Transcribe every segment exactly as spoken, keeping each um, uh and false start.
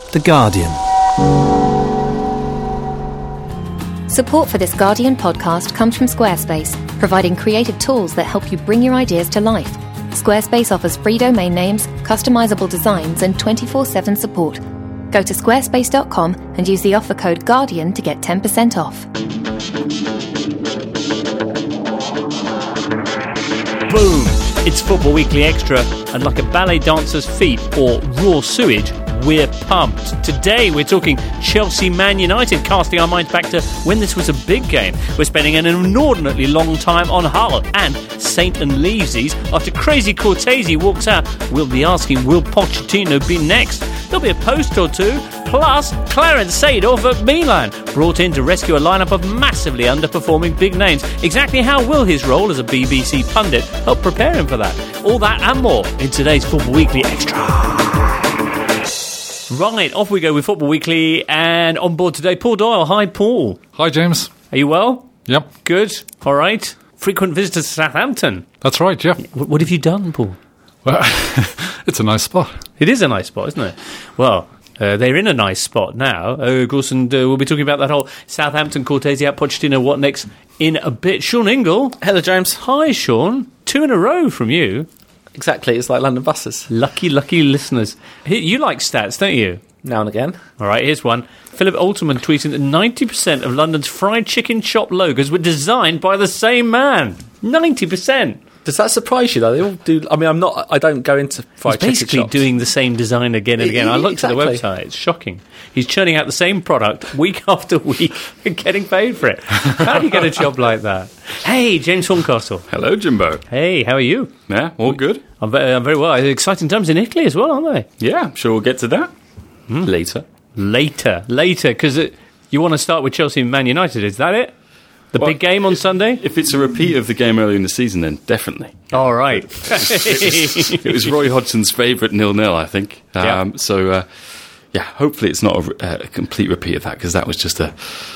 The Guardian. Support for this Guardian podcast comes from Squarespace, providing creative tools that help you bring your ideas to life. Squarespace offers free domain names, customizable designs, and twenty-four seven support. Go to squarespace dot com and use the offer code GUARDIAN to get ten percent off. Boom! It's Football Weekly Extra, and like a ballet dancer's feet or raw sewage, we're pumped. Today we're talking Chelsea-Man United, casting our minds back to when this was a big game. We're spending an inordinately long time on Hull, and Saint and Leavesies. After Crazy Cortese walks out, we'll be asking, will Pochettino be next? There'll be a post or two, plus Clarence Seedorf at Milan, brought in to rescue a lineup of massively underperforming big names. Exactly how will his role as a B B C pundit help prepare him for that? All that and more in today's Football Weekly Extra. Right, off we go with Football Weekly, and on board today, Paul Doyle. Hi, Paul. Hi, James. Are you well? Yep. Good. All right. Frequent visitor to Southampton. That's right, yeah. What have you done, Paul? Well, it's a nice spot. It is a nice spot, isn't it? Well, uh, they're in a nice spot now. Uh, of course, and uh, we'll be talking about that whole Southampton, Cortese out, Pochettino, what next in a bit. Sean Ingle. Hello, James. Hi, Sean. Two in a row from you. Exactly, it's like London buses. Lucky, lucky listeners. You like stats, don't you? Now and again. All right, here's one. Philip Alterman tweeting that ninety percent of London's fried chicken shop logos were designed by the same man. ninety percent. Does that surprise you, though? They all do. I mean, I'm not. I don't go into fried chicken shops. He's basically doing the same design again and again. I looked exactly. at the website. It's shocking. He's churning out the same product week after week and getting paid for it. How do you get a job like that? Hey, James Horncastle. Hello, Jimbo. Hey, how are you? Yeah, all good. I'm very, I'm very well. Exciting times in Italy as well, aren't they? Yeah, I'm sure we'll get to that mm. later. Later, later, because you want to start with Chelsea and Man United, is that it? The well, big game on Sunday? If it's a repeat of the game earlier in the season, then definitely. All right. it, was, it was Roy Hodgson's favourite nil-nil, I think. Um, yeah. So, uh, yeah, hopefully it's not a, a complete repeat of that, because that was just a,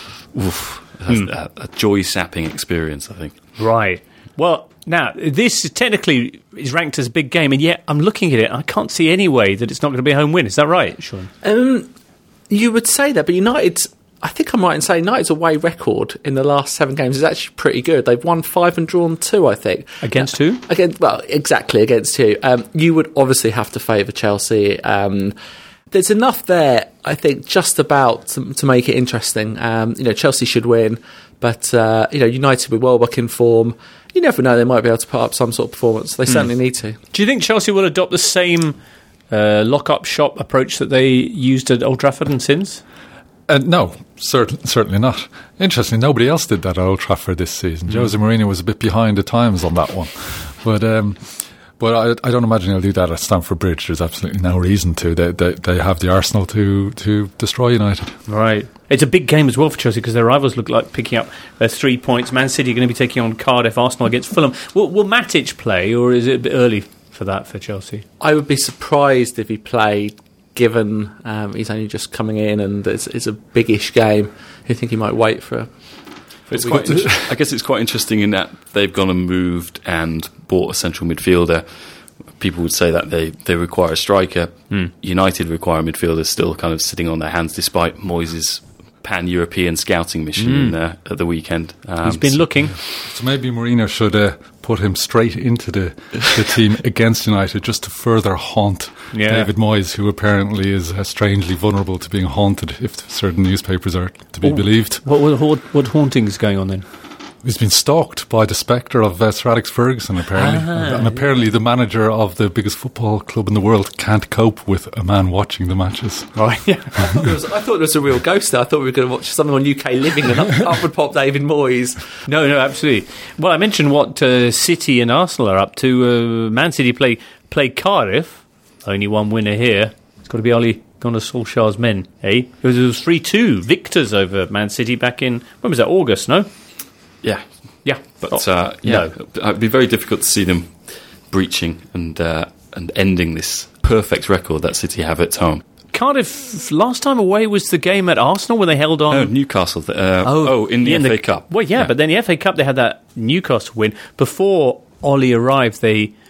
oof, mm. a, a joy-sapping experience, I think. Right. Well, now, this technically is ranked as a big game, and yet I'm looking at it, and I can't see any way that it's not going to be a home win. Is that right, Sean? Um, you would say that, but United's, I think I'm right in saying United's away record in the last seven games is actually pretty good. They've won five and drawn two, I think. Against who? Against, well, exactly, against who. Um, you would obviously have to favour Chelsea. Um, there's enough there, I think, just about to, to make it interesting. Um, you know, Chelsea should win, but, uh, you know, United with Welbeck in form, you never know, they might be able to put up some sort of performance. They mm. certainly need to. Do you think Chelsea will adopt the same uh, lock-up shop approach that they used at Old Trafford and since? Uh, no, cert- certainly not. Interestingly, nobody else did that at Old Trafford this season. Mm. Jose Mourinho was a bit behind the times on that one. But um, but I, I don't imagine he'll do that at Stamford Bridge. There's absolutely no reason to. They they, they have the arsenal to, to destroy United. Right. It's a big game as well for Chelsea because their rivals look like picking up their three points. Man City are going to be taking on Cardiff, Arsenal against Fulham. Will, will Matic play, or is it a bit early for that for Chelsea? I would be surprised if he played, given um, he's only just coming in and it's, it's a big-ish game. I think he might wait for a... For it's quite, I guess it's quite interesting in that they've gone and moved and bought a central midfielder. People would say that they, they require a striker. Mm. United require a midfielder still kind of sitting on their hands despite Moyes' pan-European scouting mission mm. uh, at the weekend. Um, He's been so, looking. So maybe Mourinho should uh, put him straight into the, the team against United just to further haunt yeah. David Moyes, who apparently is uh, strangely vulnerable to being haunted, if certain newspapers are to be oh, believed. What, what, what haunting is going on then? He's been stalked by the spectre of uh, Sir Alex Ferguson, apparently. Ah, and apparently the manager of the biggest football club in the world can't cope with a man watching the matches. Right, yeah. I, thought was, I thought it was a real ghost there. I thought we were going to watch something on U K Living and up, up would pop David Moyes. No, no, absolutely. Well, I mentioned what uh, City and Arsenal are up to. Uh, Man City play, play Cardiff. Only one winner here. It's got to be Ole Gunnar Solskjaer's men, eh? It was, it was three two victors over Man City back in, when was that, August, no? Yeah, yeah, but uh, yeah, no. It'd be very difficult to see them breaching and uh, and ending this perfect record that City have at home. Cardiff last time away was the game at Arsenal when they held on. No, Newcastle. Uh, oh, oh, in the in F A the, Cup. Well, yeah, yeah, but then the F A Cup they had that Newcastle win before Ollie arrived. They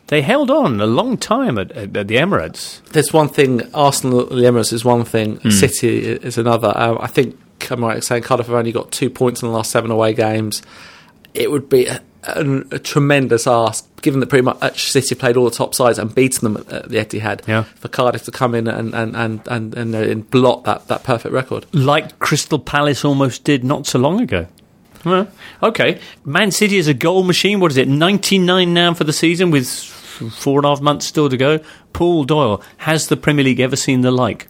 they held on a long time at, at, at the Emirates. There's one thing, Arsenal at the Emirates is one thing, mm. City is another. Um, I think, I'm right in saying Cardiff have only got two points in the last seven away games. It would be a, a, a tremendous ask, given that pretty much City played all the top sides and beaten them at the Etihad, yeah. for Cardiff to come in and and, and, and, and, and blot that, that perfect record. Like Crystal Palace almost did not so long ago. Well, okay. Man City is a goal machine. What is it, ninety-nine now for the season with four and a half months still to go? Paul Doyle, has the Premier League ever seen the like?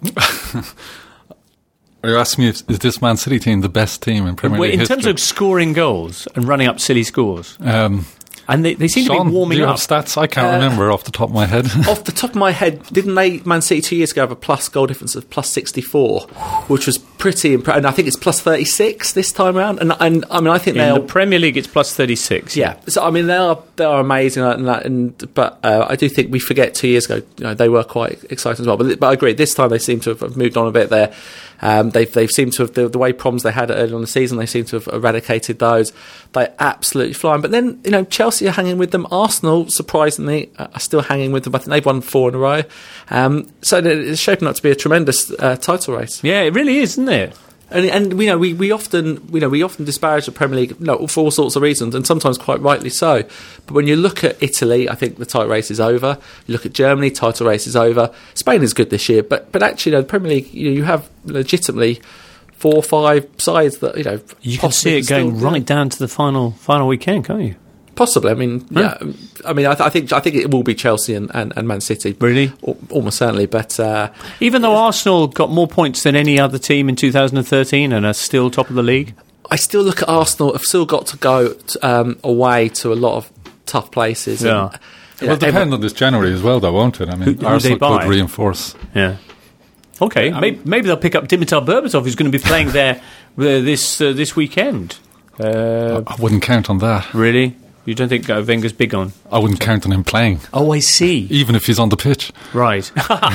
Are you asking me if is this Man City team the best team in Premier League in history? terms of scoring goals and running up silly scores? Um, and they, they seem Sean, to be warming do you up. have stats? I can't uh, remember off the top of my head. Off the top of my head, didn't they, Man City two years ago, have a plus goal difference of plus sixty-four, which was pretty impressive. And I think it's plus thirty-six this time around. And, and I mean, I think in they're... the Premier League, it's plus thirty-six. Yeah. So, I mean, they are they are amazing. And, and But uh, I do think we forget two years ago, you know, they were quite exciting as well. But, but I agree, this time they seem to have moved on a bit there. Um, they've they've seemed to have the, the way problems they had early on in the season. They seem to have eradicated those. They're absolutely flying. But then you know Chelsea are hanging with them. Arsenal, surprisingly, are still hanging with them. I think they've won four in a row. Um, so it's shaping up to be a tremendous uh, title race. Yeah, it really is, isn't it? And, and you know we, we often you know we often disparage the Premier League, no, for all sorts of reasons, and sometimes quite rightly so. But when you look at Italy, I think the title race is over. You look at Germany, title race is over. Spain is good this year, but but actually, you know, the Premier League, you know, you have legitimately four or five sides that you know you can see it going still, right down to the final final weekend, can't you? Possibly. I mean, yeah. yeah I mean, I, th- I think I think it will be Chelsea and, and, and Man City. Really, o- almost certainly. But uh, even though Arsenal got more points than any other team in two thousand thirteen and are still top of the league, I still look at Arsenal. Have still got to go to, um, away to a lot of tough places. Yeah. And, it will depend ever- on this January as well, though, won't it? I mean, who, Arsenal who could reinforce. Yeah. Okay, um, maybe, maybe they'll pick up Dimitar Berbatov, who's going to be playing there uh, this uh, this weekend. Uh, I wouldn't count on that. Really? You don't think uh, Wenger's big on? I wouldn't count on him playing. Oh, I see. Even if he's on the pitch. Right.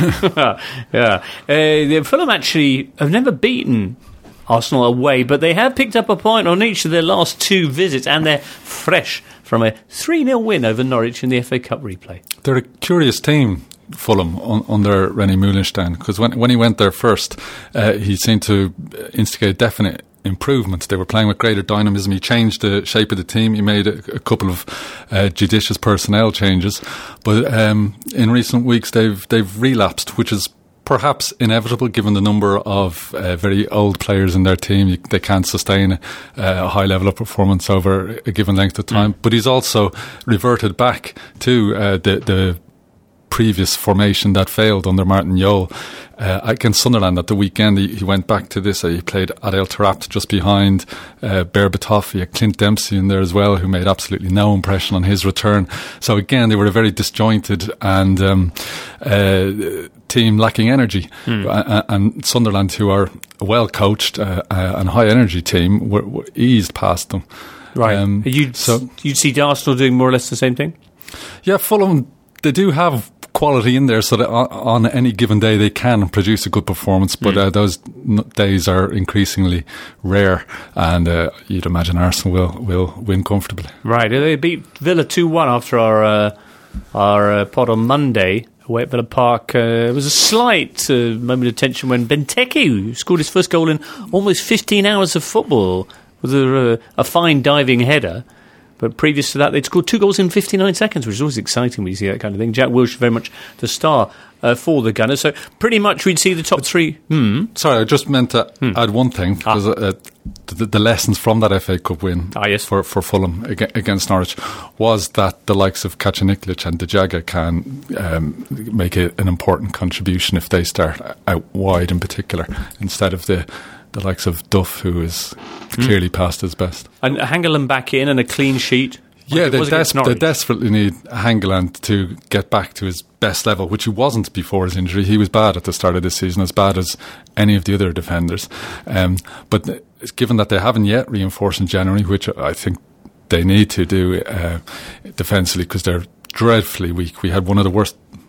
yeah. Uh, Fulham actually have never beaten Arsenal away, but they have picked up a point on each of their last two visits, and they're fresh from a three nil win over Norwich in the F A Cup replay. They're a curious team, Fulham, un- under René Moulenstein, because when, when he went there first, uh, he seemed to instigate definite improvements. They were playing with greater dynamism. He changed the shape of the team. He made a, a couple of uh, judicious personnel changes, but um, in recent weeks they've they've relapsed, which is perhaps inevitable given the number of uh, very old players in their team. You, they can't sustain a, a high level of performance over a given length of time. Mm. But he's also reverted back to uh, the the previous formation that failed under Martin Jol. Uh, against Sunderland at the weekend, he, he went back to this. Uh, he played Adel Taarabt just behind uh, Berbatov. He had Clint Dempsey in there as well, who made absolutely no impression on his return. So again, they were a very disjointed and um, uh, team lacking energy. Mm. Uh, and Sunderland, who are a well-coached uh, uh, and high-energy team, were, were eased past them. Right. Um, you'd, so, you'd see Arsenal doing more or less the same thing? Yeah, Fulham, they do have quality in there so that on, on any given day they can produce a good performance, but mm. uh, those n- days are increasingly rare, and uh, you'd imagine Arsenal will, will win comfortably. Right, they beat Villa two one after our uh, our uh, pod on Monday away at Villa Park. Uh, it was a slight uh, moment of tension when Benteke scored his first goal in almost fifteen hours of football with a, uh, a fine diving header. But previous to that, they'd scored two goals in fifty-nine seconds, which is always exciting when you see that kind of thing. Jack Wilshere very much the star uh, for the Gunners. So pretty much we'd see the top three. Hmm. Sorry, I just meant to hmm. add one thing, because ah. uh, the, the lessons from that F A Cup win ah, yes. for, for Fulham against Norwich was that the likes of Kacaniklic and De Jaga can um, make a, an important contribution if they start out wide in particular, instead of the... the likes of Duff, who is clearly mm. past his best. And Hangeland back in and a clean sheet. Yeah, they, des- they desperately need Hangeland to get back to his best level, which he wasn't before his injury. He was bad at the start of this season, as bad as any of the other defenders. Um, but given that they haven't yet reinforced in January, which I think they need to do uh, defensively, because they're dreadfully weak. We had one of the worst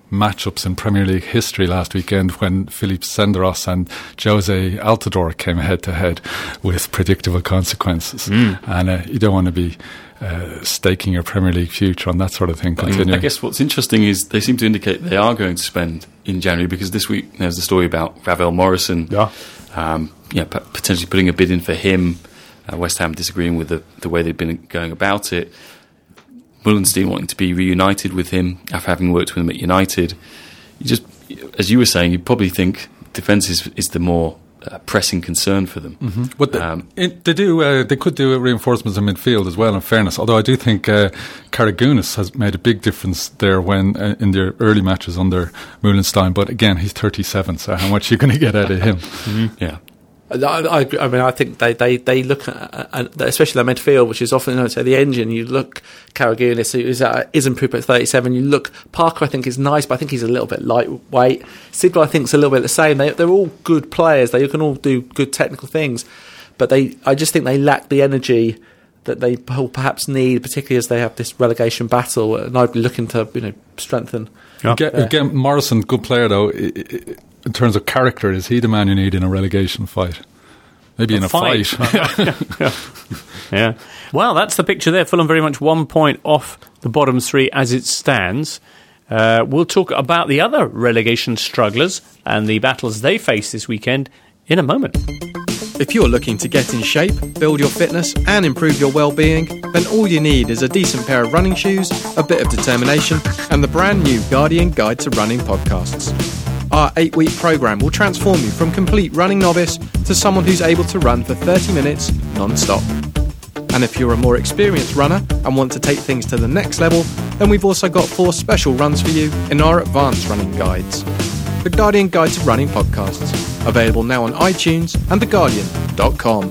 matchups in Premier League history last weekend when Philippe Senderos and Jose Altidore came head to head with predictable consequences. Mm. And uh, you don't want to be uh, staking your Premier League future on that sort of thing continuing. I guess what's interesting is they seem to indicate they are going to spend in January, because this week there's a story about Ravel Morrison, yeah. um, yeah, p- potentially putting a bid in for him. Uh, West Ham disagreeing with the, the way they've been going about it. Mullenstein wanting to be reunited with him after having worked with him at United. You just, as you were saying, you probably think defence is, is the more uh, pressing concern for them. Mm-hmm. But the, um, it, they do, uh, they could do reinforcements in midfield as well. In fairness, although I do think uh, Karagounis has made a big difference there when uh, in their early matches under Mullenstein. But again, he's thirty-seven, so how much are you going to get out of him? Mm-hmm. Yeah. I, I, I mean, I think they, they, they look at, at, especially their midfield, which is often, I'd say, the engine. You look Karagounis, who is uh, is improved at thirty-seven. You look Parker, I think is nice, but I think he's a little bit lightweight. Sigler, I think, is a little bit the same. They, they're all good players. They can all do good technical things, but they, I just think they lack the energy that they perhaps need, particularly as they have this relegation battle. And I'd be looking to, you know, strengthen. Yeah. Again, again, Morrison, good player though. It, it, in terms of character, is he the man you need in a relegation fight? Maybe a in a fight. fight. yeah. yeah. Well, that's the picture there. Fulham very much one point off the bottom three as it stands. Uh, we'll talk about the other relegation strugglers and the battles they face this weekend in a moment. If you're looking to get in shape, build your fitness and improve your well-being, then all you need is a decent pair of running shoes, a bit of determination and the brand new Guardian Guide to Running podcasts. Our eight-week programme will transform you from complete running novice to someone who's able to run for thirty minutes non-stop. And if you're a more experienced runner and want to take things to the next level, then we've also got four special runs for you in our advanced running guides. The Guardian Guide to Running podcasts, available now on iTunes and the guardian dot com.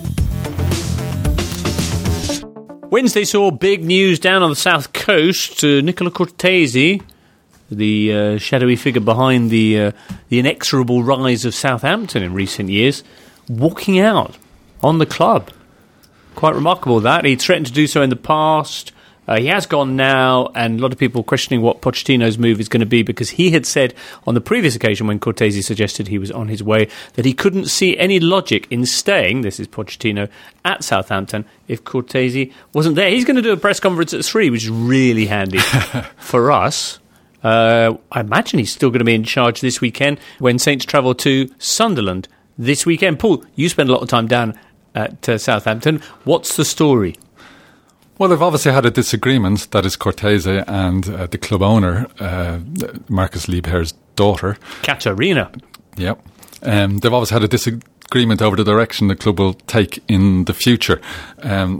Wednesday saw big news down on the south coast. Uh, Nicola Cortese, the uh, shadowy figure behind the uh, the inexorable rise of Southampton in recent years, walking out on the club. Quite remarkable that. He threatened to do so in the past. Uh, he has gone now, and a lot of people questioning what Pochettino's move is going to be, because he had said on the previous occasion when Cortese suggested he was on his way that he couldn't see any logic in staying, this is Pochettino, at Southampton if Cortese wasn't there. He's going to do a press conference at three, which is really handy for us. Uh, I imagine he's still going to be in charge this weekend when Saints travel to Sunderland this weekend. Paul, you spend a lot of time down at uh, Southampton. What's the story? Well, they've obviously had a disagreement, that is Cortese and uh, the club owner, uh, Marcus Liebherr's daughter. Katarina. Yep. Um, they've obviously had a disagreement over the direction the club will take in the future. Um,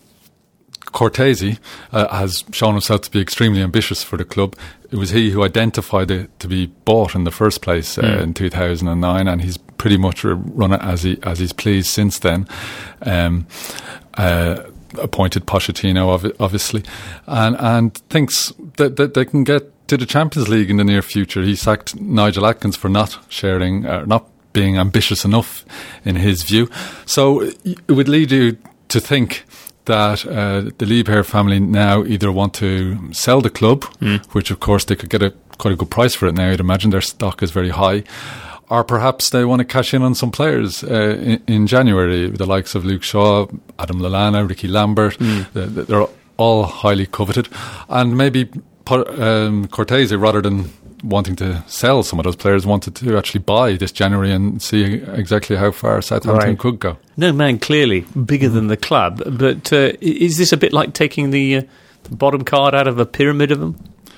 Cortese uh, has shown himself to be extremely ambitious for the club. It was he who identified it to be bought in the first place uh, mm. in two thousand nine, and he's pretty much run it as he as he's pleased since then. Um, uh, appointed Pochettino, obviously, and and thinks that, that they can get to the Champions League in the near future. He sacked Nigel Atkins for not sharing, uh, not being ambitious enough in his view. So it would lead you to think that uh, the Liebherr family now either want to sell the club, mm. which of course they could get a quite a good price for it now. I'd imagine their stock is very high. Or perhaps they want to cash in on some players uh, in, in January, the likes of Luke Shaw, Adam Lallana, Ricky Lambert. Mm. They're all highly coveted. And maybe um, Cortese, rather than wanting to sell some of those players, wanted to actually buy this January and see exactly how far Southampton right. could go. No man, clearly bigger than the club. But uh, is this a bit like taking the, uh, the bottom card out of a pyramid of them?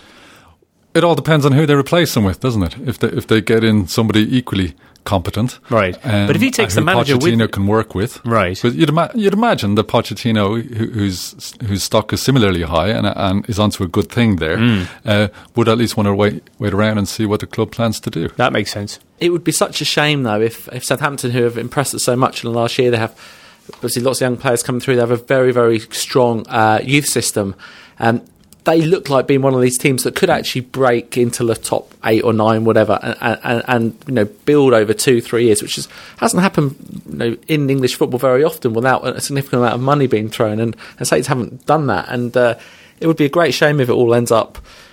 It all depends on who they replace them with, doesn't it? If they if they get in somebody equally competent, right? Um, but if he takes the manager Pochettino with, can work with, right? But you'd, ima- you'd imagine that Pochettino, who, whose whose stock is similarly high and and is onto a good thing there, mm. uh, would at least want to wait wait around and see what the club plans to do. That makes sense. It would be such a shame though if if Southampton, who have impressed us so much in the last year, they have obviously lots of young players coming through. They have a very very strong uh, youth system. Um, They look like being one of these teams that could actually break into the top eight or nine, whatever, and, and, and you know build over two, three years, which is, hasn't happened you know, in English football very often without a significant amount of money being thrown. And, and Saints haven't done that. And uh, it would be a great shame if it all ends up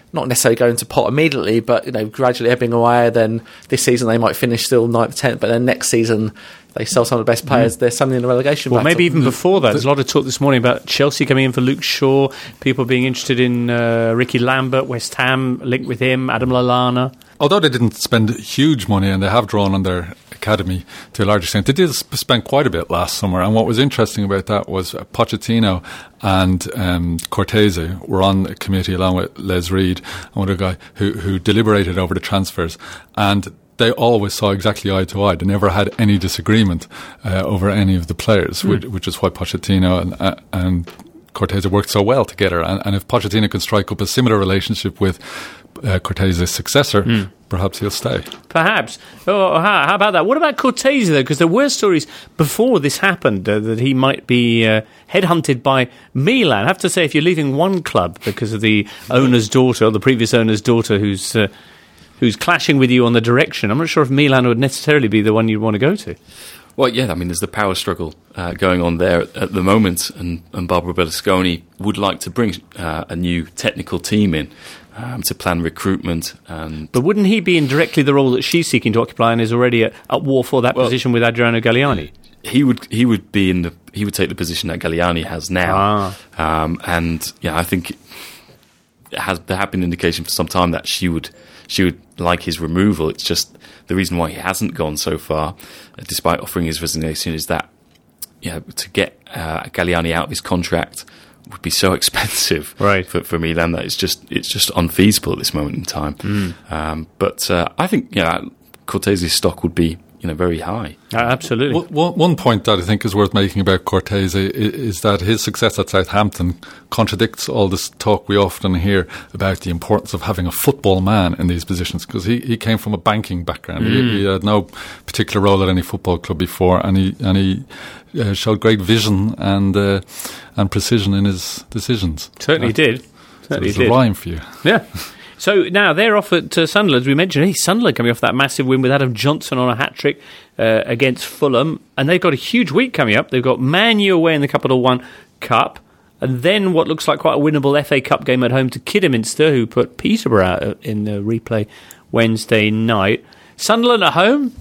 not necessarily going to pot immediately, but you know, gradually ebbing away. Then this season they might finish still ninth, tenth, but then next season they sell some of the best players. Mm. They're suddenly in the relegation well, battle. Maybe even before that. There's a lot of talk this morning about Chelsea coming in for Luke Shaw, people being interested in uh, Ricky Lambert, West Ham linked with him, Adam Lallana. Although they didn't spend huge money, and they have drawn on their academy to a large extent, they did sp- spend quite a bit last summer. And what was interesting about that was uh, Pochettino and um, Cortese were on a committee along with Les Reed, another guy who, who deliberated over the transfers. And they always saw exactly eye to eye. They never had any disagreement uh, over any of the players, mm. which, which is why Pochettino and, uh, and Cortese worked so well together. And, and if Pochettino can strike up a similar relationship with uh, Cortese's successor, mm. perhaps he'll stay. Perhaps. Oh, how, how about that? What about Cortese, though? Because there were stories before this happened uh, that he might be uh, headhunted by Milan. I have to say, if you're leaving one club because of the owner's daughter, or the previous owner's daughter, who's uh, who's clashing with you on the direction, I'm not sure if Milan would necessarily be the one you'd want to go to. Well, yeah, I mean, there's the power struggle uh, going on there at, at the moment, and, and Barbara Berlusconi would like to bring uh, a new technical team in um, to plan recruitment. And but wouldn't he be in directly the role that she's seeking to occupy and is already at, at war for that well, position with Adriano Galliani? He would he would be in the he would take the position that Galliani has now, ah. um, and yeah, I think it has there have been indication for some time that she would she would like his removal. It's just the reason why he hasn't gone so far, uh, despite offering his resignation, is that you know, to get uh, Galliani out of his contract would be so expensive right. for, for Milan that it's just it's just unfeasible at this moment in time. Mm. Um, but uh, I think you know, Cortese's stock would be you know very high. Uh, absolutely. One, one point that I think is worth making about Cortese is, is that his success at Southampton contradicts all this talk we often hear about the importance of having a football man in these positions, because he, he came from a banking background. Mm. He, he had no particular role at any football club before, and he and he uh, showed great vision and uh, and precision in his decisions. Certainly uh, did. Certainly so did. a rhyme for you. Yeah. So now they're off at uh, Sunderland, as we mentioned. Hey, Sunderland coming off that massive win with Adam Johnson on a hat-trick uh, against Fulham. And they've got a huge week coming up. They've got Man U away in the Capital One Cup. And then what looks like quite a winnable F A Cup game at home to Kidderminster, who put Peterborough out in the replay Wednesday night. Sunderland at home?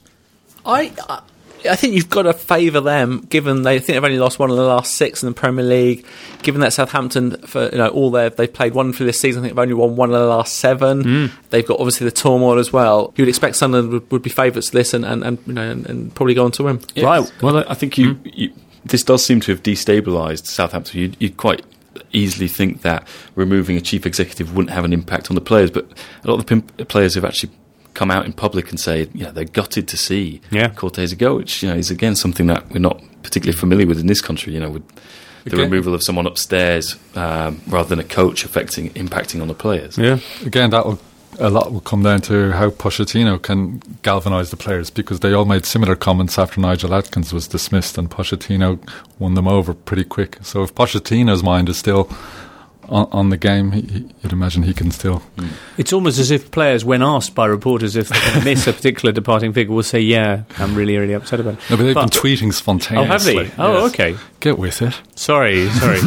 I... I I think you've got to favour them, given they think they've only lost one of the last six in the Premier League. Given that Southampton, for you know, all their they've played one for this season, I think they've only won one of the last seven. Mm. They've got obviously the turmoil as well. You would expect Sunderland would, would be favourites to this, and, and, and you know, and, and probably go on to win. Yeah. Right. Well, I think you, mm. you this does seem to have destabilised Southampton. You'd, you'd quite easily think that removing a chief executive wouldn't have an impact on the players, but a lot of the pimp- players have actually come out in public and say, yeah, they're gutted to see yeah. Cortese go, which you know is again something that we're not particularly familiar with in this country. You know, with the again, removal of someone upstairs um, rather than a coach affecting impacting on the players. Yeah, again, that will a lot will come down to how Pochettino can galvanise the players, because they all made similar comments after Nigel Atkins was dismissed, and Pochettino won them over pretty quick. So if Pochettino's mind is still On, on the game, he, he, you'd imagine he can still. Mm. It's almost as if players, when asked by reporters if they miss a particular departing figure, will say, yeah, I'm really, really upset about it. No, but they've but, been tweeting spontaneously. Oh, have they? Oh, yes. Okay. Get with it. Sorry, sorry.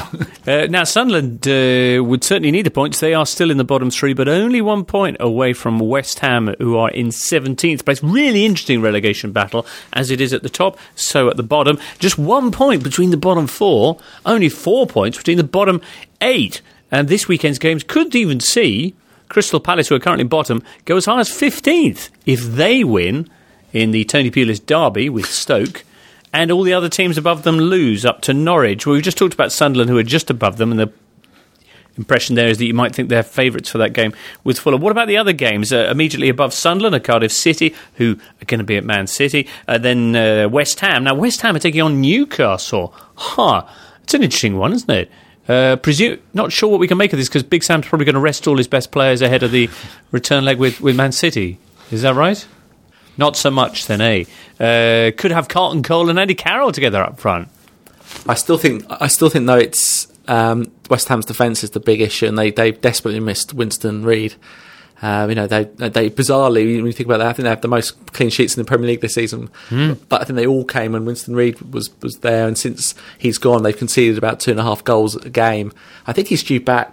uh, now, Sunderland uh, would certainly need the points. They are still in the bottom three, but only one point away from West Ham, who are in seventeenth place. Really interesting relegation battle, as it is at the top, so at the bottom. Just one point between the bottom four, only four points between the bottom eight. And this weekend's games could even see Crystal Palace, who are currently bottom, go as high as fifteenth if they win in the Tony Pulis derby with Stoke, and all the other teams above them lose up to Norwich. Well, we just talked about Sunderland, who are just above them, and the impression there is that you might think they're favourites for that game with Fulham. What about the other games? Uh, immediately above Sunderland are Cardiff City, who are going to be at Man City. Uh, then uh, West Ham. Now, West Ham are taking on Newcastle. Huh. It's an interesting one, isn't it? Uh, presume, not sure what we can make of this, because Big Sam's probably going to rest all his best players ahead of the return leg with, with Man City. Is that right? Not so much then, eh? Uh, could have Carlton Cole and Andy Carroll together up front. I still think, I still think though, it's um, West Ham's defence is the big issue, and they they desperately missed Winston Reid. Um, you know, they they bizarrely, when you think about that, I think they have the most clean sheets in the Premier League this season. Mm. But I think they all came when Winston Reid was, was there, and since he's gone, they've conceded about two and a half goals a game. I think he's due back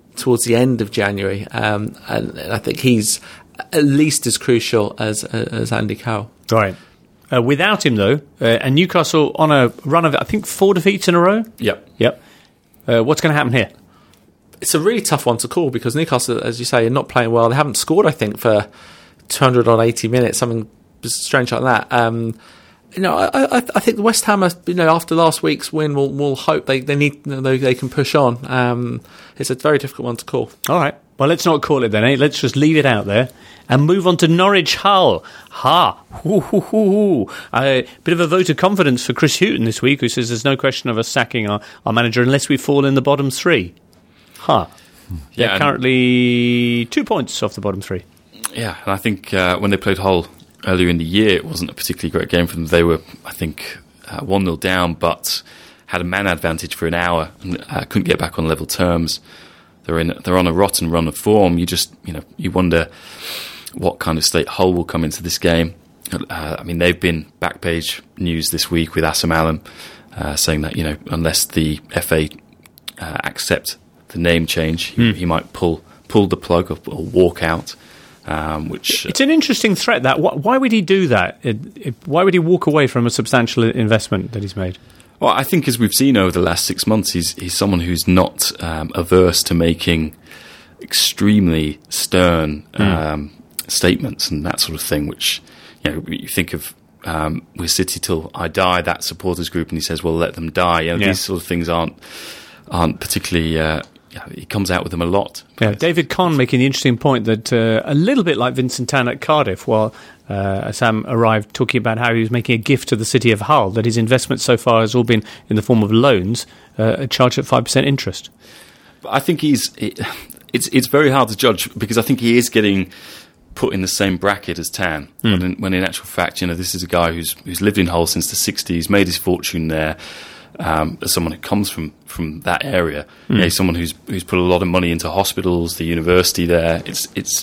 towards the end of January, um, and, and I think he's at least as crucial as as Andy Carroll. Right. Uh, without him, though, uh, and Newcastle on a run of, I think, four defeats in a row? Yep. Yep. Uh, what's going to happen here? It's a really tough one to call because Newcastle, as you say, are not playing well. They haven't scored, I think, for two hundred eighty minutes, something strange like that. Um, you know, I, I, I think West Ham, are, you know, after last week's win, will will hope they they need you know, they, they can push on. Um, it's a very difficult one to call. All right. Well, let's not call it then, eh? Let's just leave it out there and move on to Norwich Hull. Ha! Hoo, hoo, hoo, hoo. A bit of a vote of confidence for Chris Hughton this week, who says there's no question of us sacking our, our manager unless we fall in the bottom three. Ha! Huh. Yeah, They're currently two points off the bottom three. Yeah, and I think uh, when they played Hull earlier in the year, it wasn't a particularly great game for them. They were, I think, uh, one nil down, but had a man advantage for an hour and uh, couldn't get back on level terms. They're in. They're on a rotten run of form. You just, you know, you wonder what kind of state Hull will come into this game. Uh, I mean, they've been back page news this week with Assam Allen uh, saying that, you know, unless the F A uh, accept the name change, he, mm. he might pull pull the plug or, or walk out. Um, which it's an interesting threat. That why would he do that? It, it, why would he walk away from a substantial investment that he's made? Well, I think as we've seen over the last six months, he's he's someone who's not um, averse to making extremely stern mm. um, statements and that sort of thing. Which, you know, you think of um, "We're City till I die," that supporters group, and he says, "Well, let them die." You know, yeah. These sort of things aren't aren't particularly. Uh, Yeah, he comes out with them a lot. Yeah, David Conn making the interesting point that uh, a little bit like Vincent Tan at Cardiff, while uh, Sam arrived talking about how he was making a gift to the city of Hull, that his investment so far has all been in the form of loans, uh, charged at five percent interest. But I think he's. It, it's it's very hard to judge because I think he is getting put in the same bracket as Tan, mm. when, in, when in actual fact, you know, this is a guy who's who's lived in Hull since the sixties, made his fortune there. Um, as someone who comes from, from that area, mm. you know, someone who's who's put a lot of money into hospitals, the university there. It's it's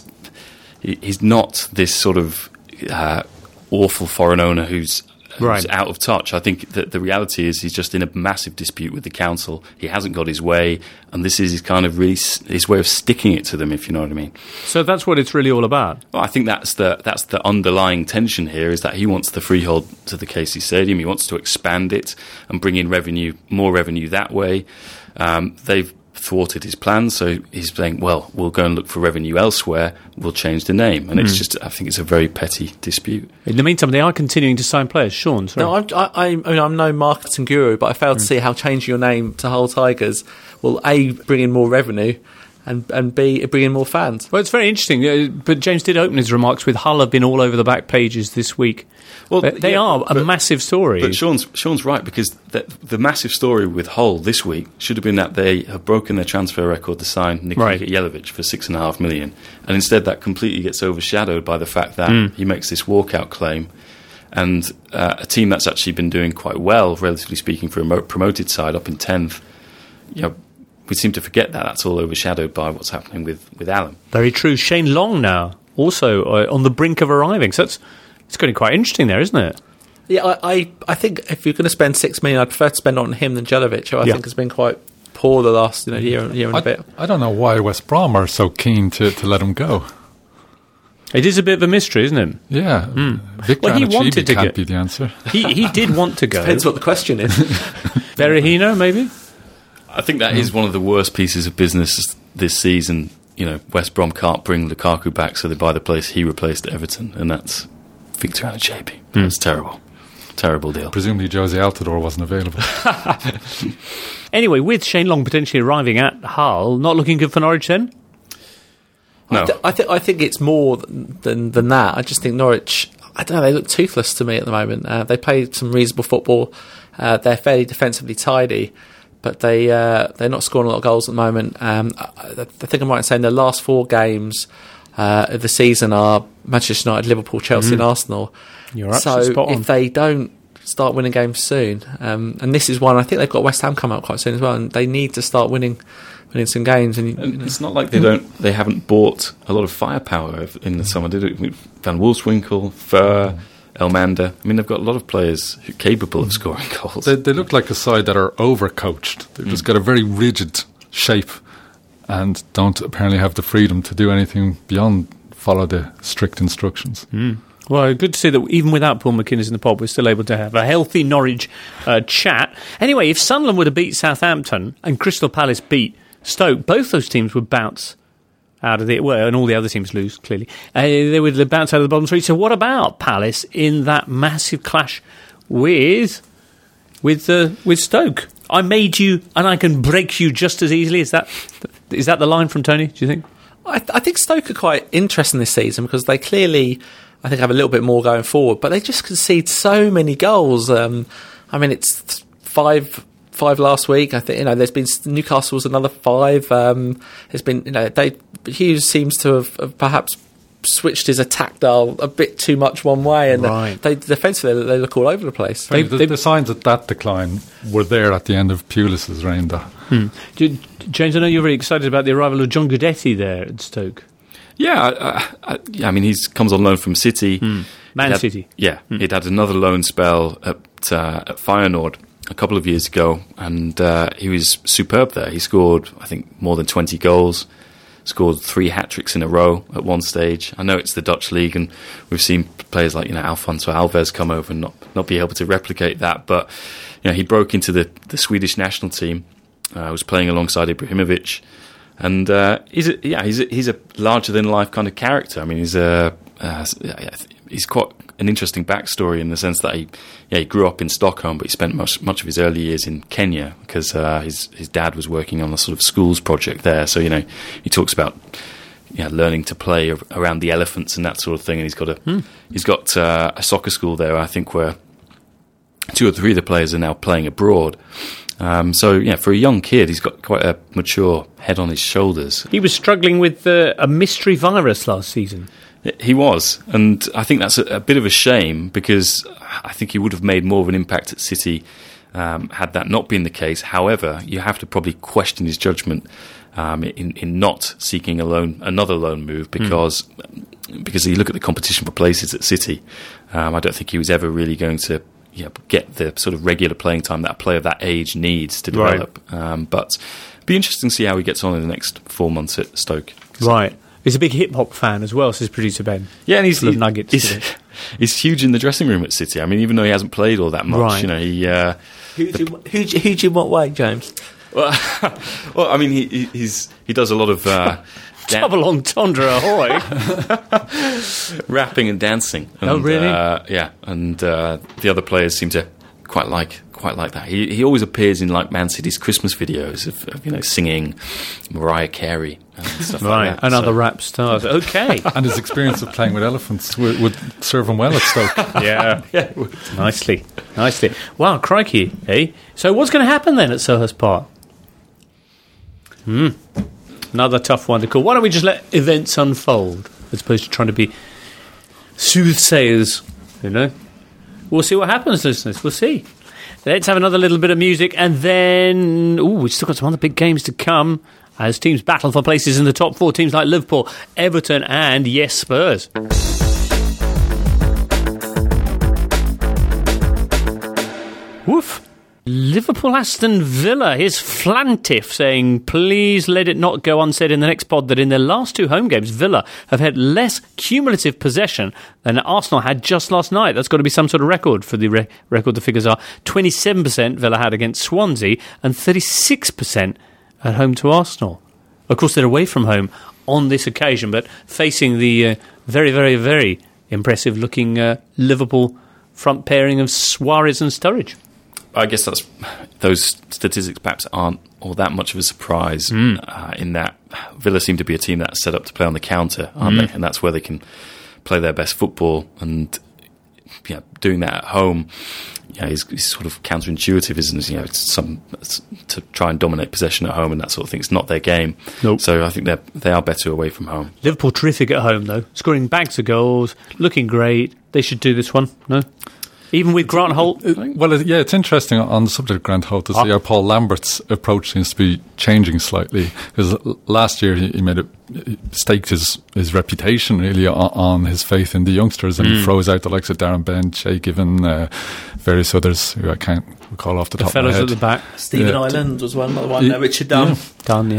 he's not this sort of uh, awful foreign owner who's, who's right. out of touch. I think that the reality is he's just in a massive dispute with the council. He hasn't got his way, and this is his kind of really his way of sticking it to them, if you know what I mean. So that's what it's really all about. Well, I think that's the that's the underlying tension here, is that he wants the freehold to the K C Stadium. He wants to expand it and bring in revenue, more revenue that way. Um, they've thwarted his plans, so he's saying, well, we'll go and look for revenue elsewhere, we'll change the name. And mm. it's just, I think it's a very petty dispute. In the meantime, they are continuing to sign players. Sean, sorry. No, I'm, I, I, I mean, I'm no marketing guru, but I failed mm. to see how changing your name to Hull Tigers will, A, bring in more revenue, and, and B, bring in more fans. Well, it's very interesting, uh, but James did open his remarks with Hull have been all over the back pages this week. Well, but they yeah, are a but, massive story. But Sean's, Sean's right, because the, the massive story with Hull this week should have been that they have broken their transfer record to sign Nikita right. Jelavic for six and a half million, and instead that completely gets overshadowed by the fact that mm. he makes this walkout claim, and uh, a team that's actually been doing quite well, relatively speaking, for a promoted side up in tenth. You know, we seem to forget that that's all overshadowed by what's happening with with Allen. Very true. Shane Long now also uh, on the brink of arriving. So that's. It's getting quite interesting there, isn't it? Yeah, I, I, I think if you're going to spend six million, I'd prefer to spend on him than Jelavic, who I yeah. think has been quite poor the last you know, year, year and I, a bit. I don't know why West Brom are so keen to, to let him go. It is a bit of a mystery, isn't it? Yeah. Mm. Victor well, he Anichebe wanted to can't go. be the answer. He he did want to go. Depends what the question is. Berahino, maybe? I think that mm. is one of the worst pieces of business this season. You know, West Brom can't bring Lukaku back, so they buy the place he replaced at Everton, and that's Victor Anichebe. Mm. It's terrible. Terrible deal. Presumably Jose Altidore wasn't available. Anyway, with Shane Long potentially arriving at Hull, not looking good for Norwich then? No. I, th- I, th- I think it's more than than that. I just think Norwich, I don't know, they look toothless to me at the moment. Uh, they play some reasonable football. Uh, they're fairly defensively tidy, but they, uh, they're not scoring a lot of goals at the moment. Um, I, I think I'm right in saying the last four games Uh, of the season are Manchester United, Liverpool, Chelsea mm. and Arsenal. You're so spot on. If they don't start winning games soon, um, and this is one, I think they've got West Ham come out quite soon as well, and they need to start winning winning some games. And, and you know. It's not like they don't they haven't bought a lot of firepower in the summer, did it? Van Wolfswinkel, Fur, mm. Elmander. I mean, they've got a lot of players who are capable of scoring goals. They, they look like a side that are overcoached. They've mm. just got a very rigid shape. and don't apparently have the freedom to do anything beyond follow the strict instructions. Mm. Well, good to see that even without Paul McInnes in the pod, we're still able to have a healthy Norwich uh, chat. Anyway, if Sunderland were to beat Southampton and Crystal Palace beat Stoke, both those teams would bounce out of the... Well, and all the other teams lose, clearly. Uh, they would bounce out of the bottom three. So what about Palace in that massive clash with with uh, with Stoke? I made you and I can break you just as easily. Is that is that the line from Tony, do you think? I, th- I think Stoke are quite interesting this season because they clearly... I think have a little bit more going forward, but they just concede so many goals. Um, I mean, it's five, five last week. I think you know there's been Newcastle's another five. Um, there's been you know they Hughes seems to have, have perhaps switched his attack dial a bit too much one way, and right. they defensively they look all over the place. They, the, the signs of that decline were there at the end of Pulis's reign. Though. Hmm. James, I know you're very excited about the arrival of John Guidetti there at Stoke. Yeah, I, I, I mean, he comes on loan from City. Mm. Man had, City. Yeah, mm. he'd had another loan spell at, uh, at Feyenoord a couple of years ago, and uh, he was superb there. He scored, I think, more than twenty goals, scored three hat-tricks in a row at one stage. I know it's the Dutch league, and we've seen players like, you know, Alfonso Alves come over and not, not be able to replicate that, but, you know, he broke into the, the Swedish national team, uh, was playing alongside Ibrahimovic. And uh, he's a, yeah, he's a, he's a larger than life kind of character. I mean, he's a uh, he's quite an interesting backstory in the sense that he yeah he grew up in Stockholm, but he spent much much of his early years in Kenya because uh, his his dad was working on a sort of schools project there. So you know, he talks about yeah learning to play around the elephants and that sort of thing. And he's got a hmm. he's got uh, a soccer school there, I think, where two or three of the players are now playing abroad. Um, so, yeah, for a young kid, he's got quite a mature head on his shoulders. He was struggling with uh, a mystery virus last season. He was, and I think that's a, a bit of a shame because I think he would have made more of an impact at City um, had that not been the case. However, you have to probably question his judgment um, in, in not seeking a loan, another loan move because mm. because you look at the competition for places at City, um, I don't think he was ever really going to Yeah, get the sort of regular playing time that a player of that age needs to develop. Right. Um, but it'll be interesting to see how he gets on in the next four months at Stoke. So. Right. He's a big hip-hop fan as well, says producer Ben. Yeah, and he's, Full he, of nuggets he's, he's huge in the dressing room at City. I mean, even though he hasn't played all that much, right. you know, he... Uh, Huge in, huge, huge in what way, James? Well, well I mean, he, he, he's, he does a lot of... Uh, Double entendre, ahoy! Rapping and dancing. And, oh, really? Uh, yeah, and uh, the other players seem to quite like quite like that. He he always appears in like Man City's Christmas videos of, of you know singing Mariah Carey and stuff right, like that. and so. other rap stars. Okay, and his experience of playing with elephants would, would serve him well at Stoke. yeah, yeah, nicely, nicely. Wow, crikey, eh? So what's going to happen then at Selhurst Park? Hmm. Another tough one to call. Why don't we just let events unfold as opposed to trying to be soothsayers, you know? We'll see what happens, listeners. We'll see. Let's have another little bit of music and then... Ooh, we've still got some other big games to come as teams battle for places in the top four. Teams like Liverpool, Everton and, yes, Spurs. Woof. Liverpool Aston Villa, here's Flantiff saying, please let it not go unsaid in the next pod that in their last two home games, Villa have had less cumulative possession than Arsenal had just last night. That's got to be some sort of record for the re- record. The figures are twenty-seven percent Villa had against Swansea and thirty-six percent at home to Arsenal. Of course, they're away from home on this occasion, but facing the uh, very, very, very impressive looking uh, Liverpool front pairing of Suarez and Sturridge. I guess that's those statistics perhaps aren't all that much of a surprise mm. uh, in that Villa seem to be a team that's set up to play on the counter, aren't mm. they? And that's where they can play their best football. And yeah, doing that at home, yeah, is, is sort of counterintuitive, isn't it? You know, it's some it's to try and dominate possession at home and that sort of thing. It's not their game. Nope. So I think they they are better away from home. Liverpool terrific at home though, scoring bags of goals, looking great. They should do this one. No. Even with Grant Holt? Well, yeah, it's interesting on the subject of Grant Holt to see how Paul Lambert's approach seems to be changing slightly. Because last year he, he made a, he staked his, his reputation really on, on his faith in the youngsters, and mm. he froze out the likes of Darren Bent, Shay Given, uh, various others who I can't recall off the, the top of my head. The fellows at the back. Stephen yeah. Ireland was one, the one. Yeah. Richard Dunn. Yeah. Dunn, yeah.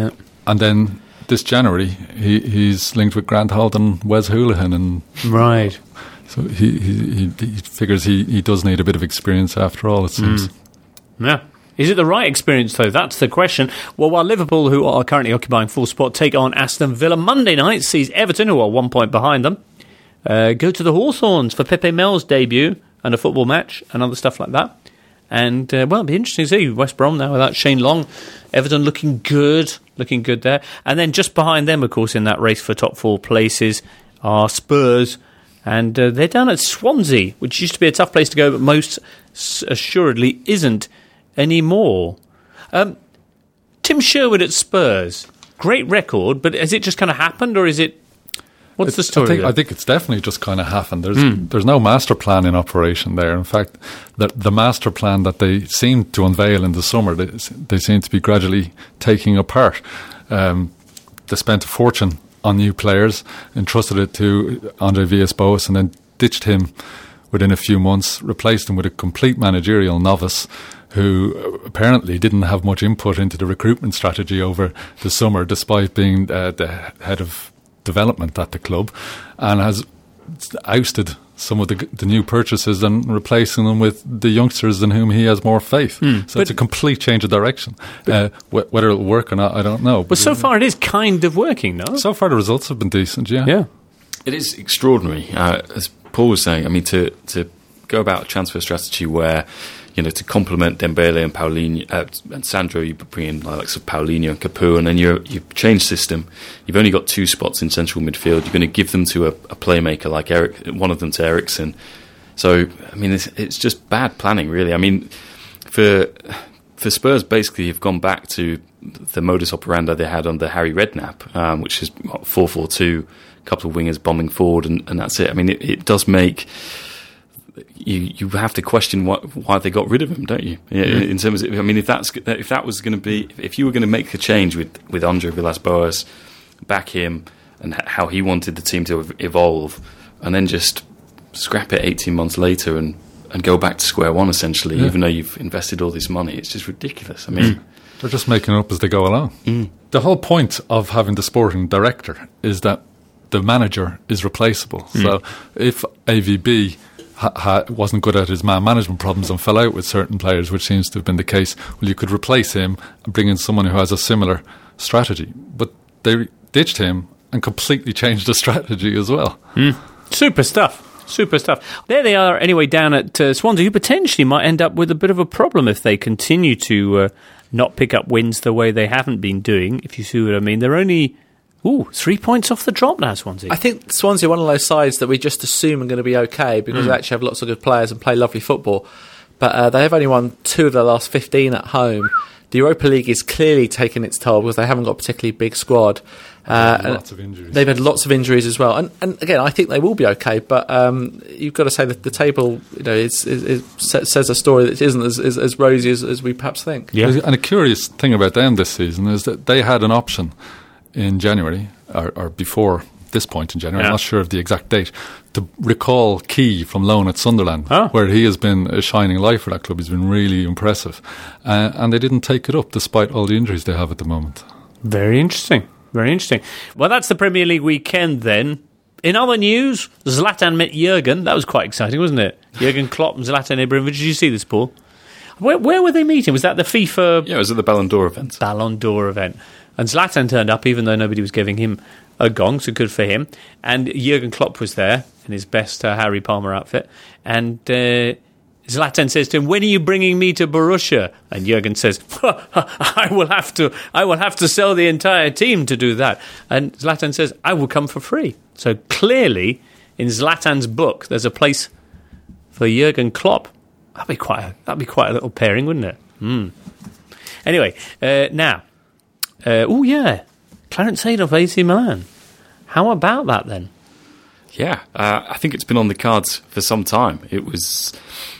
and then this January he, he's linked with Grant Holt and Wes Hoolahan, and right. So he he, he figures he, he does need a bit of experience after all, it seems. Mm. Yeah. Is it the right experience, though? That's the question. Well, while Liverpool, who are currently occupying full spot, take on Aston Villa Monday night, sees Everton, who are one point behind them, uh, go to the Hawthorns for Pepe Mel's debut and a football match and other stuff like that. And, uh, well, it'll be interesting to see West Brom now without Shane Long. Everton looking good, looking good there. And then just behind them, of course, in that race for top four places are Spurs. And uh, they're down at Swansea, which used to be a tough place to go, but most assuredly isn't anymore. Um, Tim Sherwood at Spurs, great record, but has it just kind of happened, or is it? What's it, the story? I think, I think it's definitely just kind of happened. There's mm. there's no master plan in operation there. In fact, the the master plan that they seemed to unveil in the summer, they, they seem to be gradually taking apart. Um, they spent a fortune on new players, entrusted it to Andre Villas-Boas, and then ditched him within a few months, replaced him with a complete managerial novice who apparently didn't have much input into the recruitment strategy over the summer, despite being uh, the head of development at the club, and has ousted some of the, the new purchases and replacing them with the youngsters in whom he has more faith. Mm, so it's a complete change of direction. Uh, wh- whether it'll work or not, I don't know. But, but so far it is kind of working, no? So far the results have been decent, yeah. Yeah. It is extraordinary, uh, as Paul was saying. I mean, to, to go about a transfer strategy where, you know, to complement Dembele and Paulinho uh, and Sandro, you bring in like, like Paulinho and Capu, and then you you change system. You've only got two spots in central midfield. You're going to give them to a, a playmaker like Eric, one of them to Eriksen. So, I mean, it's, it's just bad planning, really. I mean, for for Spurs, basically, you've gone back to the modus operandi they had under Harry Redknapp, um, which is four four two, a couple of wingers bombing forward, and, and that's it. I mean, it, it does make. You you have to question what, why they got rid of him, don't you? Yeah, mm. In terms of, I mean, if that's if that was going to be, if you were going to make a change with with Andre Villas-Boas, back him and how he wanted the team to evolve, and then just scrap it eighteen months later and, and go back to square one essentially, yeah. even though you've invested all this money, it's just ridiculous. I mean, mm. they're just making it up as they go along. Mm. The whole point of having the sporting director is that the manager is replaceable. Mm. So if A V B Ha, ha, wasn't good at his man management problems and fell out with certain players, which seems to have been the case, well, you could replace him and bring in someone who has a similar strategy. But they ditched him and completely changed the strategy as well. Mm. Super stuff. Super stuff. There they are anyway down at uh, Swansea, who potentially might end up with a bit of a problem if they continue to uh, not pick up wins the way they haven't been doing, if you see what I mean. They're only... Ooh, three points off the drop now, Swansea. I think Swansea are one of those sides that we just assume are going to be okay because mm. they actually have lots of good players and play lovely football. But uh, they have only won two of their last fifteen at home. The Europa League is clearly taking its toll because they haven't got a particularly big squad. Uh, lots of injuries. They've had lots of injuries as well. And, and again, I think they will be okay. But um, you've got to say that the table, you know, it's, it, it says a story that isn't as, as, as rosy as, as we perhaps think. Yeah. And a curious thing about them this season is that they had an option in January, or, or before this point in January, yeah. I'm not sure of the exact date, to recall Key from loan at Sunderland, oh. where he has been a shining light for that club. He's been really impressive. Uh, and they didn't take it up despite all the injuries they have at the moment. Very interesting. Very interesting. Well, that's the Premier League weekend then. In other news, Zlatan met Jurgen. That was quite exciting, wasn't it? Jurgen Klopp and Zlatan Ibrahimovic. Did you see this, Paul? Where, where were they meeting? Was that the FIFA... Yeah, it was at the Ballon d'Or event. Ballon d'Or event. And Zlatan turned up, even though nobody was giving him a gong, so good for him. And Jurgen Klopp was there in his best uh, Harry Palmer outfit. And uh, Zlatan says to him, "When are you bringing me to Borussia?" And Jurgen says, "I will have to. I will have to sell the entire team to do that." And Zlatan says, "I will come for free." So clearly, in Zlatan's book, there's a place for Jurgen Klopp. That'd be quite. A, that'd be quite a little pairing, wouldn't it? Mm. Anyway, uh, now. Uh, oh, yeah. Clarence Seedorf, A C Milan. How about that, then? Yeah, uh, I think it's been on the cards for some time. It was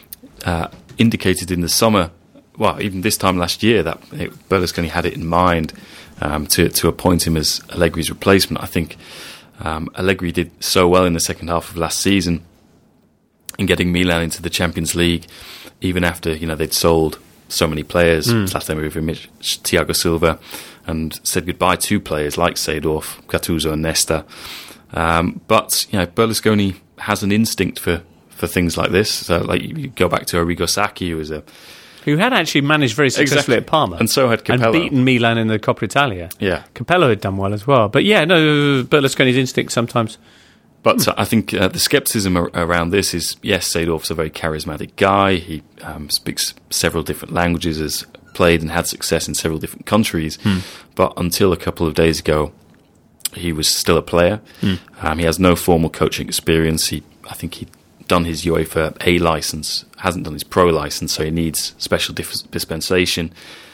uh, indicated in the summer, well, even this time last year, that it, Berlusconi had it in mind um, to, to appoint him as Allegri's replacement. I think um, Allegri did so well in the second half of last season in getting Milan into the Champions League, even after, you know, they'd sold so many players, Mm. Zlatan Ibrahimovic, Thiago Silva, and said goodbye to players like Seedorf, Gattuso and Nesta. Um, but, you know, Berlusconi has an instinct for, for things like this. So, like, you go back to Arrigo Sacchi, who was a... Who had actually managed very successfully Exactly. at Parma. And so had Capello. And beaten Milan in the Coppa Italia. Yeah. Capello had done well as well. But yeah, no, Berlusconi's instinct sometimes... But uh, I think uh, the scepticism ar- around this is, yes, Seedorf's a very charismatic guy. He um, speaks several different languages, has played and had success in several different countries. Hmm. But until a couple of days ago, he was still a player. Hmm. Um, he has no formal coaching experience. He, I think he'd done his UEFA A licence, hasn't done his pro licence, so he needs special dif- dispensation.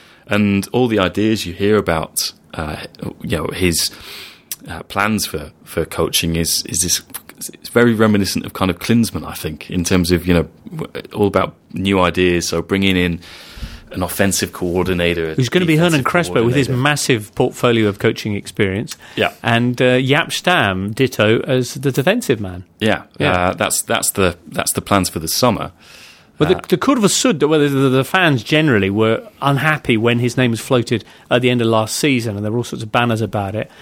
And all the ideas you hear about, uh, you know, his... Uh, plans for, for coaching is is this it's very reminiscent of kind of Klinsmann, I think, in terms of, you know, all about new ideas. So bringing in an offensive coordinator, who's going to be Hernan defensive Crespo with his coordinator. massive portfolio of coaching experience. Yeah. And uh, Jaap Stam, ditto, as the defensive man. Yeah, Yeah. Uh, that's that's the that's the plans for the summer. But the, the Curva Sud, well, the, the, the fans generally were unhappy when his name was floated at the end of last season, and there were all sorts of banners about it.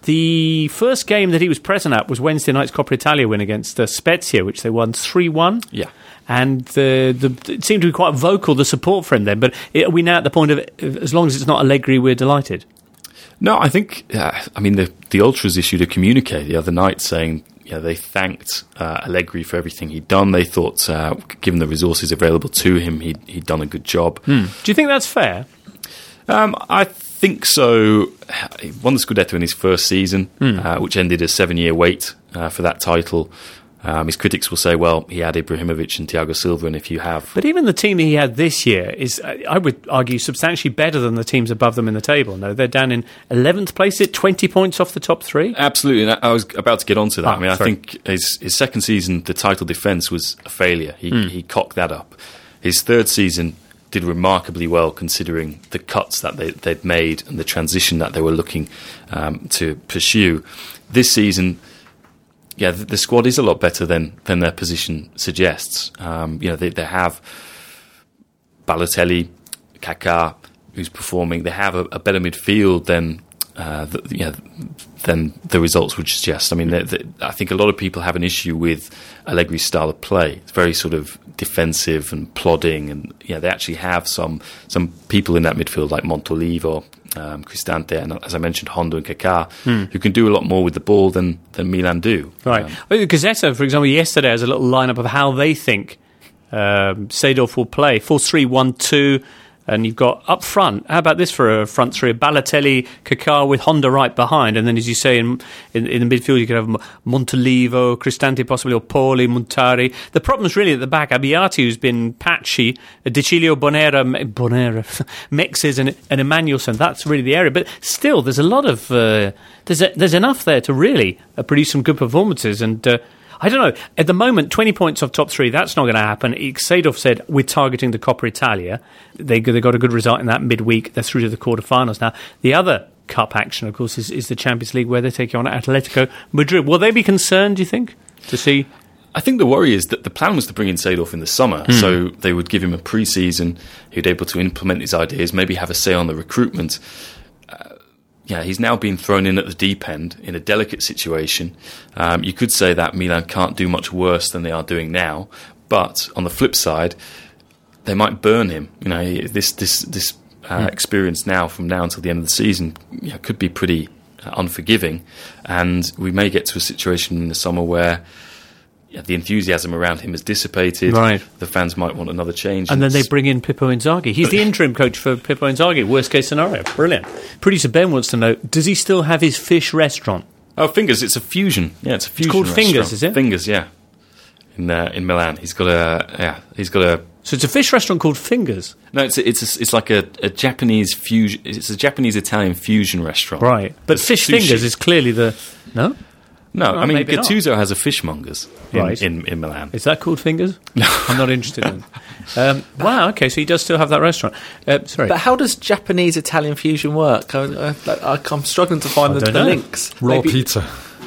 The first game that he was present at was Wednesday night's Coppa Italia win against uh, Spezia, which they won three one. Yeah. And the, the, it seemed to be quite vocal, the support for him then. But it, are we now at the point of, as long as it's not Allegri, we're delighted? No, I think, uh, I mean, the, the Ultras issued a communique the other night saying, you know, they thanked uh, Allegri for everything he'd done. They thought, uh, given the resources available to him, he'd, he'd done a good job. Hmm. Do you think that's fair? Um, I think so. He won the Scudetto in his first season, Mm. uh, which ended a seven-year wait uh, for that title. Um, his critics will say, well, he had Ibrahimovic and Thiago Silva, and if you have... But even the team that he had this year is, I would argue, substantially better than the teams above them in the table. No, they're down in eleventh place, at twenty points off the top three. Absolutely, and I was about to get onto that. Ah, I mean, sorry. I think his, his second season, the title defence was a failure. He, Mm. he cocked that up. His third season did remarkably well, considering the cuts that they, they'd made and the transition that they were looking um, to pursue. This season, yeah, the, the squad is a lot better than than their position suggests. Um, you know, they, they have Balotelli, Kaká, who's performing. They have a, a better midfield than uh, the, you know, than the results would suggest. I mean, they, they, I think a lot of people have an issue with Allegri's style of play. It's very sort of defensive and plodding, and you know, they actually have some some people in that midfield like Montolivo, um, Cristante, and as I mentioned, Hondo and Kaká, Hmm. who can do a lot more with the ball than than Milan do. Right. Um, Well, Gazzetta, for example, yesterday has a little lineup of how they think um, Seedorf will play. four three one two, and you've got up front, how about this for a front three? Balotelli, Kaká with Honda right behind, and then, as you say, in in, in the midfield you could have Montolivo, Cristante possibly, or Poli, Montari. The problem's really at the back. Abbiati, who's been patchy, Dicilio, Bonera, Bonera, Mexes and, and Emmanuelson, that's really the area. But still, there's a lot of... Uh, there's, a, there's enough there to really uh, produce some good performances, and... Uh, I don't know. At the moment, twenty points off top three, that's not going to happen. Seedorf said, we're targeting the Coppa Italia. They, they got a good result in that midweek. They're through to the quarterfinals now. The other cup action, of course, is, is the Champions League, where they're taking on Atletico Madrid. Will they be concerned, do you think, to see... I think the worry is that the plan was to bring in Seedorf in the summer, Mm. so they would give him a pre-season, he'd be able to implement his ideas, maybe have a say on the recruitment. Uh, yeah, he's now been thrown in at the deep end in a delicate situation. Um, you could say that Milan can't do much worse than they are doing now, but on the flip side, they might burn him. You know, this this this uh, Mm. experience now from now until the end of the season, you know, could be pretty uh, unforgiving, and we may get to a situation in the summer where yeah, the enthusiasm around him has dissipated. Right. The fans might want another change. And then they it's- bring in Pippo Inzaghi. He's the interim coach for Pippo Inzaghi. Worst case scenario. Brilliant. Producer Ben wants to know, does he still have his fish restaurant? Oh, Fingers. It's a fusion. Yeah, it's a fusion. called restaurant. Fingers, is it? Fingers, yeah. In uh, in Milan, he's got a yeah. He's got a So it's a fish restaurant called Fingers. no. It's a, it's a, it's like a, a Japanese fusion. It's a Japanese Italian fusion restaurant. Right. But It's Fish sushi. Fingers is clearly the... No? No, Oh, I mean maybe not. Gattuso has a fishmongers in, Right. in, in Milan. Is that called Fingers? No. I'm not interested in it. Um, wow, okay, so he does still have that restaurant. Uh, sorry. But how does Japanese-Italian fusion work? I, I, I'm struggling to find I the, don't the know. links. Raw Maybe- pizza.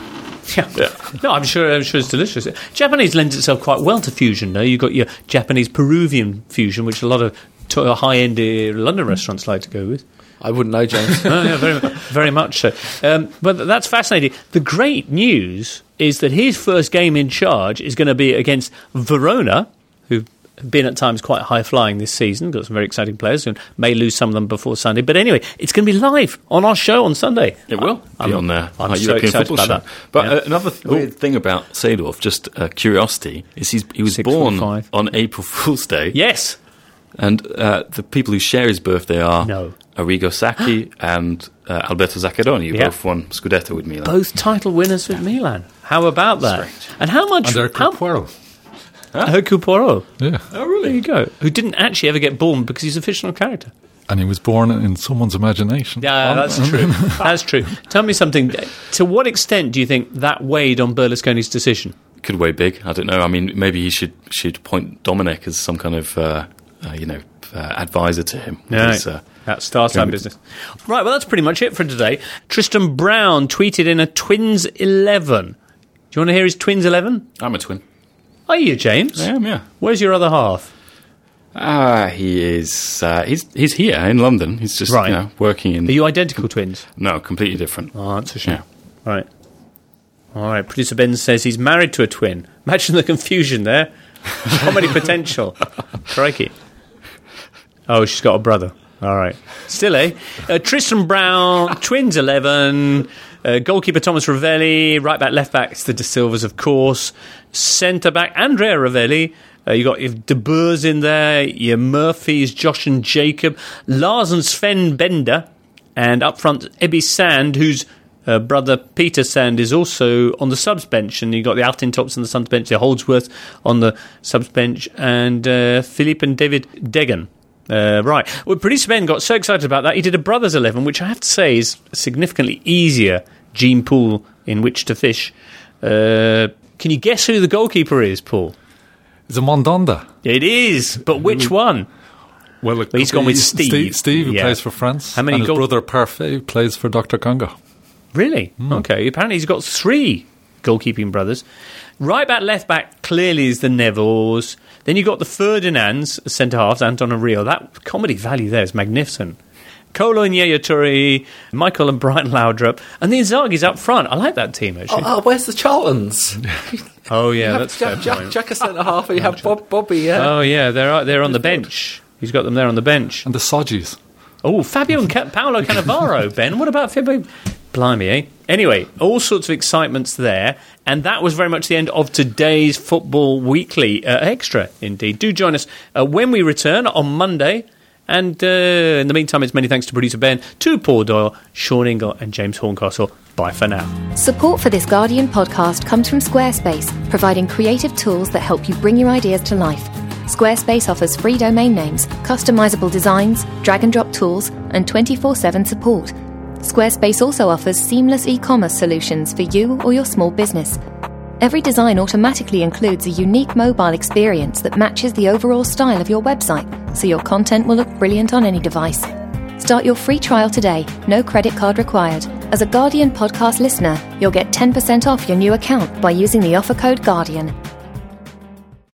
Yeah. No, I'm sure. I'm sure it's delicious. Japanese lends itself quite well to fusion. No, you've got your Japanese Peruvian fusion, which a lot of to high-end uh, London restaurants like to go with. I wouldn't know, James. Oh, yeah, very, very much so. Um, but that's fascinating. The great news is that his first game in charge is going to be against Verona, who've been at times quite high-flying this season. Got some very exciting players who may lose some of them before Sunday. But anyway, it's going to be live on our show on Sunday. It will be I'm, on there. I'm our so European excited football about show. that. But Yeah. uh, another th- weird thing about Seedorf, just uh, curiosity, is he's, he was Six born foot five. on April Fool's Day. Yes. And uh, the people who share his birthday are No. Arrigo Sacchi and uh, Alberto Zaccheroni, who Yeah. both won Scudetto with Milan. Both title winners with Milan. How about that? Strange. And how much... And Hercule how, Poirot. Hercule Poirot. Yeah. Oh, really? There you go. Who didn't actually ever get born because he's a fictional character. And he was born in someone's imagination. Yeah, that's true. That's true. Tell me something. To what extent do you think that weighed on Berlusconi's decision? Could weigh big. I don't know. I mean, maybe he should should appoint Dominic as some kind of, uh, uh, you know, uh, advisor to him. No, His, uh, that's star sign going- business. Right, well, that's pretty much it for today. Tristan Brown tweeted in a Twins eleven. Do you want to hear his Twins eleven? I'm a twin. Are you, James? I am, yeah. Where's your other half? Ah, he is. Uh, he's he's here in London. He's just Right. you know working in. Are you identical twins? No, completely different. Oh, that's a shame. Yeah. Right. All right, producer Ben says he's married to a twin. Imagine the confusion there. Comedy potential. Crikey. Oh, she's got a brother. All right. Still, eh? Uh, Tristan Brown, Twins eleven. Uh, goalkeeper Thomas Ravelli. Right back, left back, it's the De Silvas, of course. Centre back, Andrea Ravelli. Uh, you got your De Boers in there. Your Murphys, Josh and Jacob. Lars and Sven Bender. And up front, Ebby Sand, whose uh, brother Peter Sand is also on the subs bench. And you've got the Altintops on the subs bench. Holdsworth on the subs bench. And uh, Philippe and David Deggan. Uh, right. Well, producer Ben got so excited about that, he did a Brothers eleven, which I have to say is a significantly easier gene pool in which to fish. Uh, can you guess who the goalkeeper is, Paul? It's a Mondonda. It is, but which one? Well, it He's could gone be with Steve. Steve, Steve who Yeah. plays for France. How many and his goal- brother Parfait plays for Doctor Congo. Really? Okay. Apparently he's got three goalkeeping brothers. Right back, left back, clearly is the Nevilles. Then you've got the Ferdinands, centre-halves, Anton and Rio. That comedy value there is magnificent. Kolo and Yaya Toure, Michael and Brian Laudrup, and the Inzaghi's up front. I like that team, actually. Oh, oh, where's the Charltons? Oh, yeah, you have that's Jack, fair Jack, point. Jack a centre half, and you have Bob, Bobby. Yeah. Oh, yeah, they're, they're on the bench. He's got them there on the bench. And the Sodgies. Oh, Fabio and Ca- Paolo Cannavaro, Ben. What about Fabio? Blimey, eh? Anyway, all sorts of excitements there. And that was very much the end of today's Football Weekly uh, Extra, indeed. Do join us uh, when we return on Monday. And uh, in the meantime, it's many thanks to producer Ben, to Paul Doyle, Sean Ingle and James Horncastle. Bye for now. Support for this Guardian podcast comes from Squarespace, providing creative tools that help you bring your ideas to life. Squarespace offers free domain names, customizable designs, drag-and-drop tools, and twenty-four seven support. Squarespace also offers seamless e-commerce solutions for you or your small business. Every design automatically includes a unique mobile experience that matches the overall style of your website, so your content will look brilliant on any device. Start your free trial today, no credit card required. As a Guardian podcast listener, you'll get ten percent off your new account by using the offer code GUARDIAN.